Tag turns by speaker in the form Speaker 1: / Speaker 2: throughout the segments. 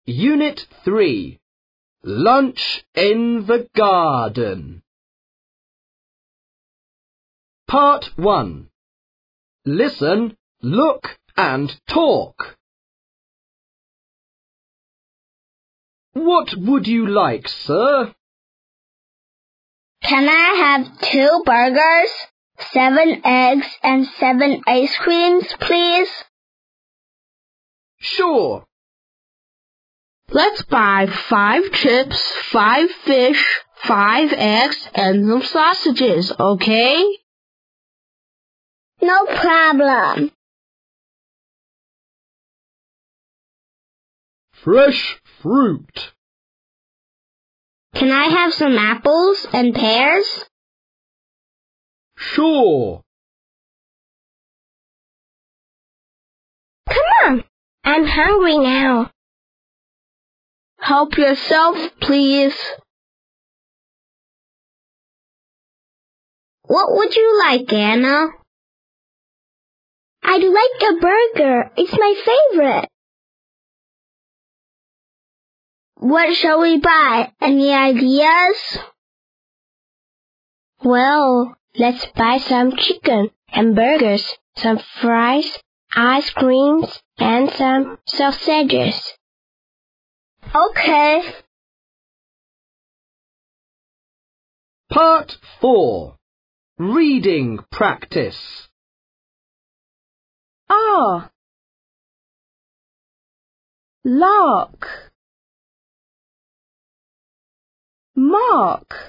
Speaker 1: Unit 3. Lunch in the garden. Part 1. Listen, look and talk. What would you like, sir?
Speaker 2: Can I have 2 burgers, 7 eggs, and 7 ice creams, please?
Speaker 1: Sure.
Speaker 3: Let's buy 5 chips, 5 fish, 5 eggs, and some sausages, okay?
Speaker 2: No problem.
Speaker 1: Fresh fruit.
Speaker 2: Can I have some apples and pears?
Speaker 1: Sure.
Speaker 2: Come on, I'm hungry now.
Speaker 3: Help yourself, please.
Speaker 2: What would you like, Anna? I'd like a burger. It's my favorite. What shall we buy? Any ideas? Well, let's buy some chicken, hamburgers, some fries, ice creams, and some sausages. Okay.
Speaker 1: Part 4. Reading practice.
Speaker 3: Lock. Mark.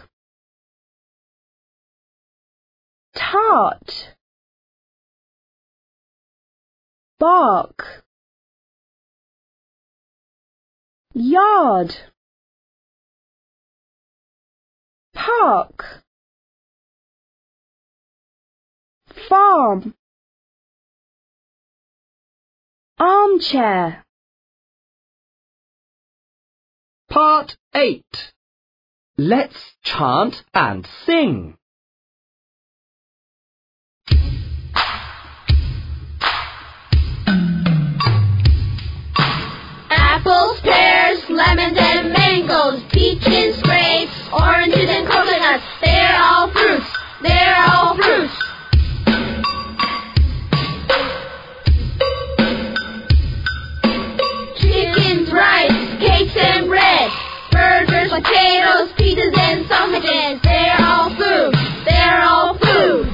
Speaker 3: Tart. Bark. Yard. Park. Farm. Armchair.
Speaker 1: Part 8. Let's chant and sing.
Speaker 4: Apples, pears, lemons, and mangoes, peaches, grapes, oranges, and coconuts. They're all fruits. They're all fruits. Chickens, rice, cakes, and bread. Burgers, potatoes, pizzas, and sausages. They're all food. They're all food.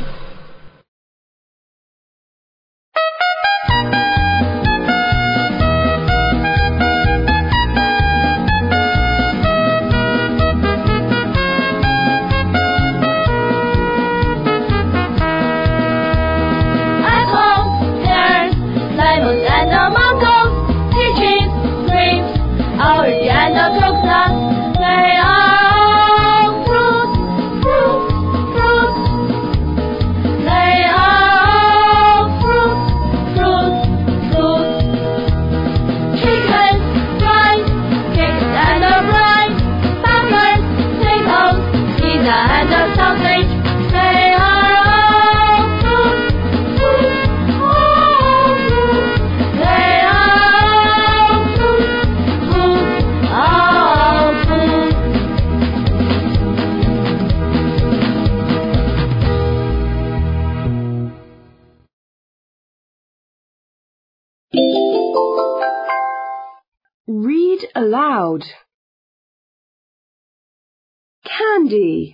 Speaker 3: Read aloud. Candy.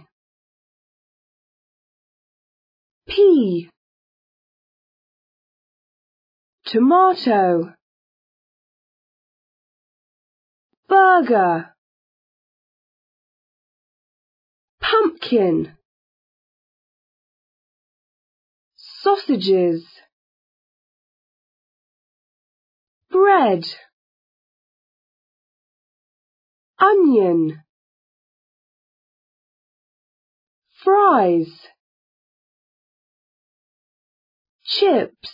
Speaker 3: Pea. Tomato. Burger. Pumpkin. Sausages. Bread. Onion. Fries. Chips.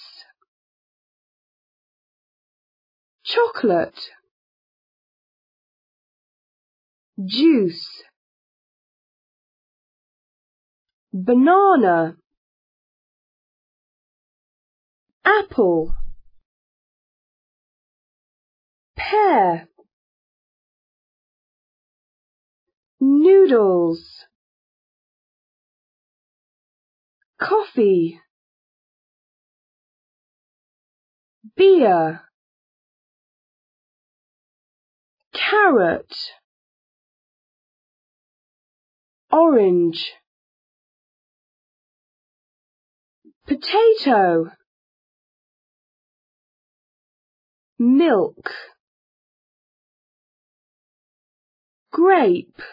Speaker 3: Chocolate. Juice. Banana. Apple. Pear. noodles, coffee, beer, carrot, orange, potato, milk, grape,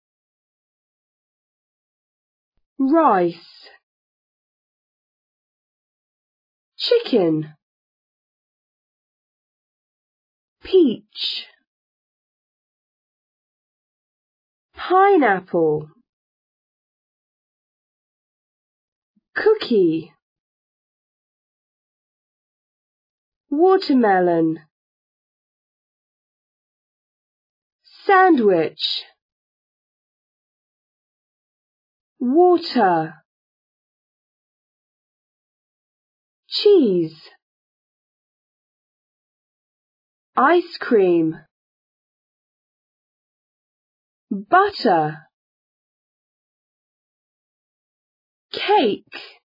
Speaker 3: rice, chicken, peach, pineapple, cookie, watermelon, sandwich, water, cheese, ice cream, butter, cake,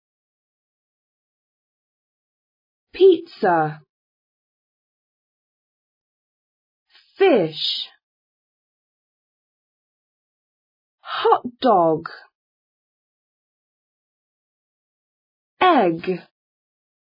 Speaker 3: pizza, fish, hot dog, egg.